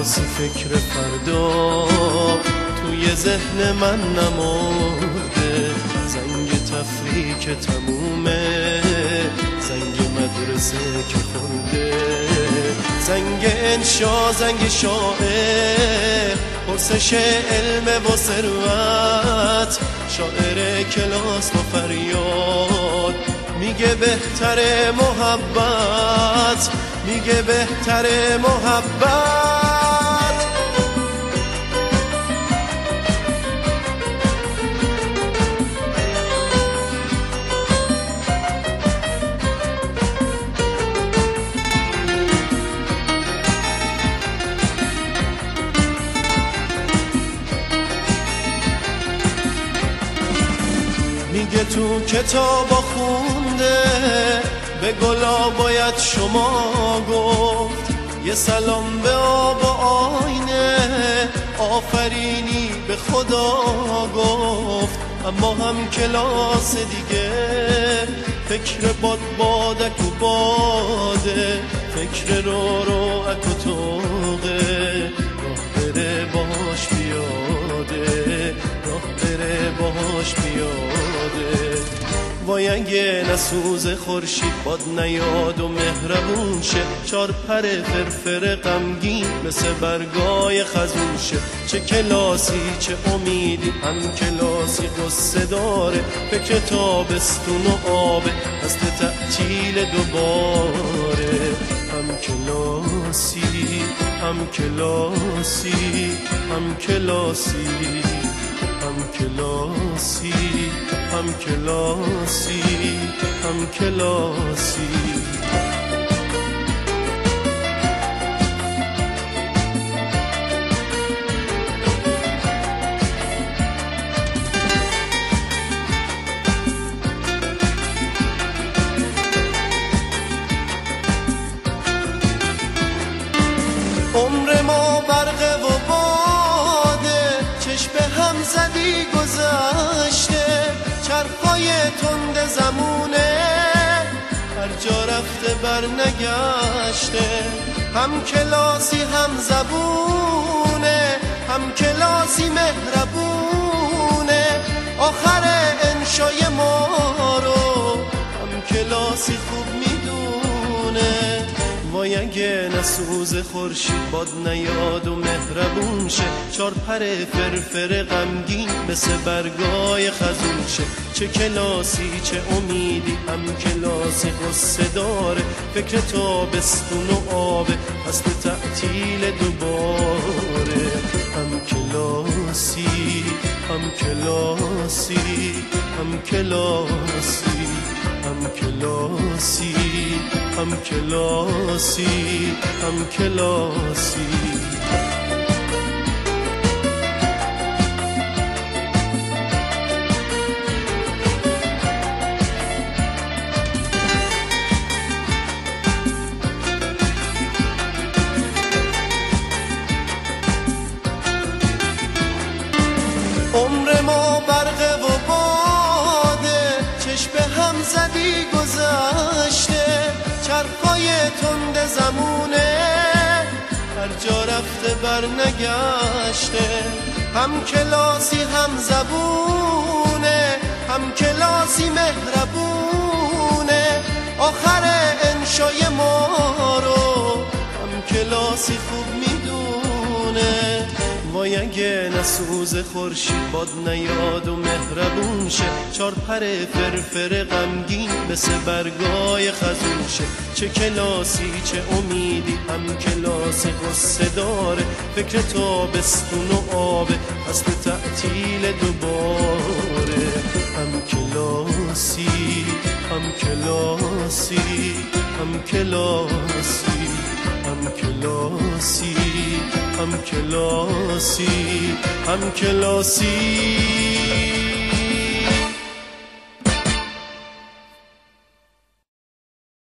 کلاسی فکر فردا توی ذهن من نمرده. زنگ تفریح تمومه، زنگ مدرسه که خورده، زنگ انشا، زنگ شاعر، پرسش علم و ثروت، شاعر کلاس با فریاد میگه بهتره محبت، میگه بهتره محبت. میگه تو کتابا خونده به گلا باید شما گفت، یه سلام به آب و آینه، آفرینی به خدا گفت. اما هم کلاس دیگه فکر بادک و باده، فکر رو اک و توقه، راه بره باش بیاده، راه بره باش بیاده. وای اگه نسوز خورشید باد نیاد و مهربون شه، چار پر فرفر غمگین مثل برگای خزون شه. چه کلاسی چه امیدی، هم کلاسی قصه داره، فکر تابستون و آبه، قصد تعطیل دوباره. هم کلاسی هم کلاسی هم کلاسی هم کلاسی هم کلاسی هم کلاسی. عمر ما برقه و باده، چشم هم زدی گذشته، چرخای تند زمونه، هر جا رفته بر نگشته. هم کلاسی هم زبونه، هم کلاسی مهربونه، آخر انشای ما رو هم کلاسی خوب میدونه. وای اگه نسوز خورشید باد نیاد و مهربون شه، چار پر فرفر غمگین مثل برگای خزون شه. چه کلاسی چه امیدی، هم کلاسی قصه داره، فکر تابستون و آبه، قصد تعطیل دوباره. هم کلاسی هم کلاسی هم کلاسی هم کلاسی هم کلاسی هم کلاسی. عمر ما برقه و باده، چشم هم زدی گذشته، چرخای تند زمونه، هر جا رفته بر نگشته. هم کلاسی هم زبونه، هم کلاسی مهربونه، آخر انشای ما رو هم کلاسی خوب میدونه. وای اگه نسوز خورشید باد نیاد و مهربون شه، چار پر فرفر غمگین مثل برگای خزون شه. چه کلاسی چه امیدی، هم کلاسی قصه داره، فکر تابستون و آبه، قصد تعطیل دوباره. هم کلاسی هم کلاسی هم کلاسی هم کلاسی هم کلاسی هم کلاسی.